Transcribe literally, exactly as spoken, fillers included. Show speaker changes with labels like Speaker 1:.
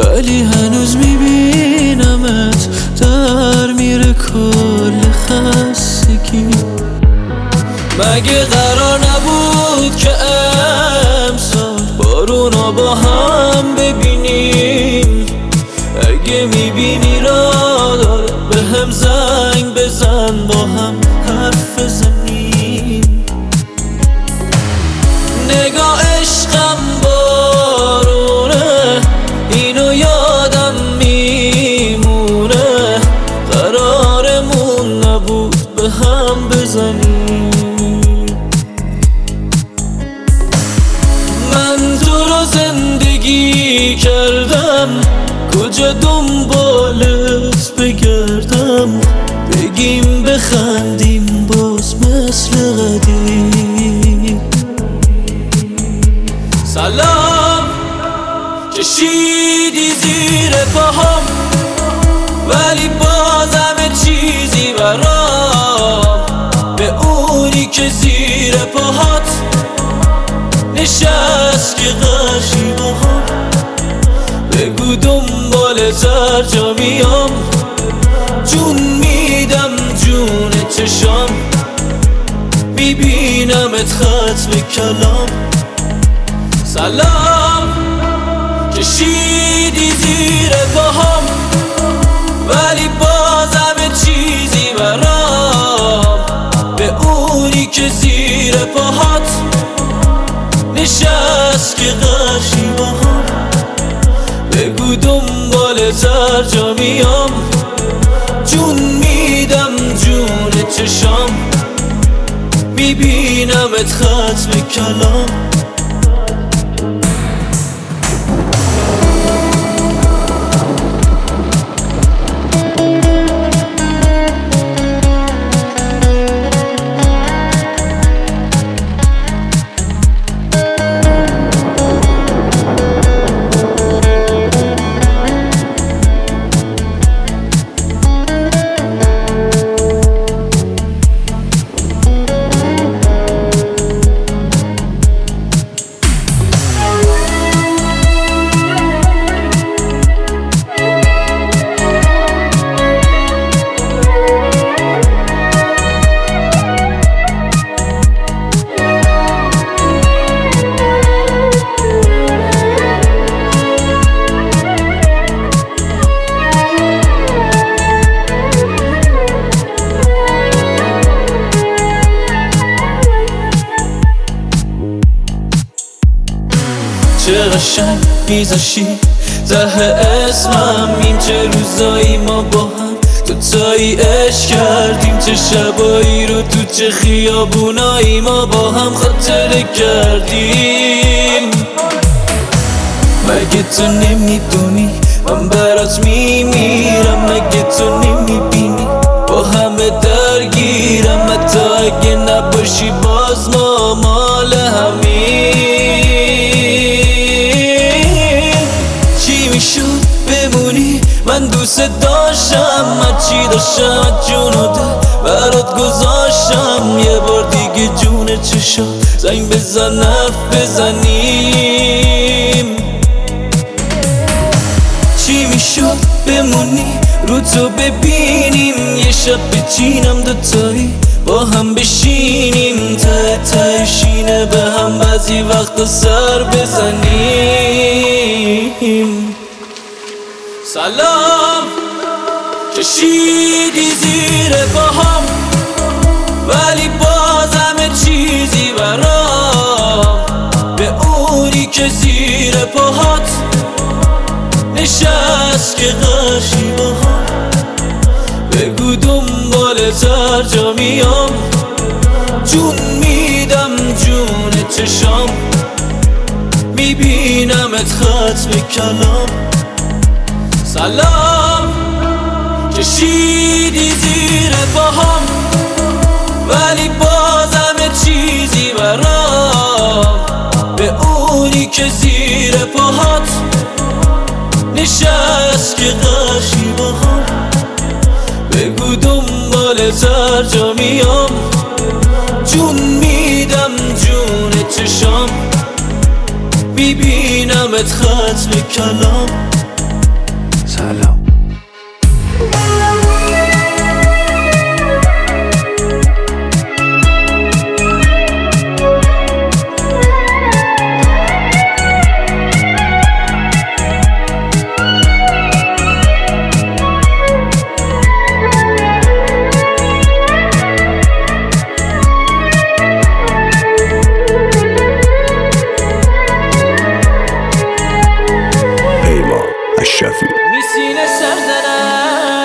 Speaker 1: ولی هنوز میبینمت در میره کل خستگی. مگه قرار نبود که امسال بارونا با هم ببینیم؟ اگه میبینی را داره به هم زنگ بزن، با هم حرف بزنیم. نگاه عشقم بارونه، اینو یادم میمونه، قرارمون نبود به هم بزنیم. من تو رو زندگی کردم، کجا دنبالت بگردم؟ بگیم بخندیم باز مثل قدیم. سلام کشیدی زیر پاهم، ولی بازم چیزی برام. به اونی که زیر پاهات نشست که قشی باهم، بگو دنبال ترجا میام. جون میدم جون چشام، میبینمت ختم کلام. سلام کشیدی زیر پاهم، ولی بازم چیزی برام. به اونی که زیر پاهات نشست که قشی باهم، بگو دنبال ترجا میام. جون میدم جون چشام، میبینمت ختم کلام. چه قشنگ میذاشی ته اسمم، چه روزایی ما با هم دوتایی عشق کردیم، چه شبایی رو تو چه خیابونایی ما با هم خاطره کردیم. مگه تو نمیدونی من برات میمیرم؟ مگه تو نمیبینی با همه درگیرم؟ حتی اگه نباشی باز ما مال همین. بمونی من دوست داشتم، هرچی داشتم جونو ده برات گذاشتم. یه بار دیگه جون چشم زنگ بزن حرف بزنیم. چی میشد بمونی رو تو ببینیم، یه شب بچینم دوتایی با هم بشینیم، ته ته شینه به هم بعضی وقتا سر بزنیم. سلام کشیدی زیر پاهم، ولی بازم چیزی برام. به اونی که زیر پاهات نشست که قشی باهم، بگو دنبال ترجا میام. جون میدم جون چشام، میبینمت ختم کلام. سلام کشیدی زیر پاهم، ولی بازم چیزی برام. به اونی که زیر پاهات نشست که قشی باهم، بگو دنبال ترجا میام. جون میدم جون چشام، میبینمت ختم کلام.
Speaker 2: سلام.
Speaker 3: اشرفی
Speaker 1: میسینه سر زنم